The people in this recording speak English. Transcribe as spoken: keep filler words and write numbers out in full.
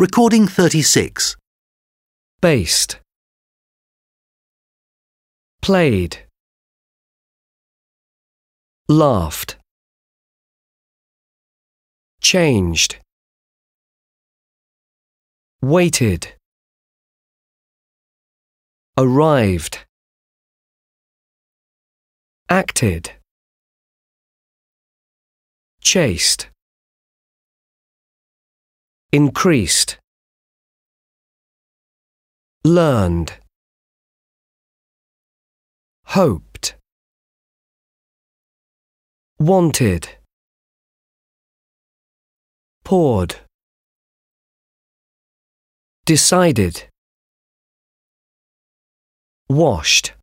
Recording thirty-six. Based. Played. Laughed. Changed. Waited. Arrived. Acted. Chased. Increased. Learned. Hoped. Wanted. Poured. Decided. Washed.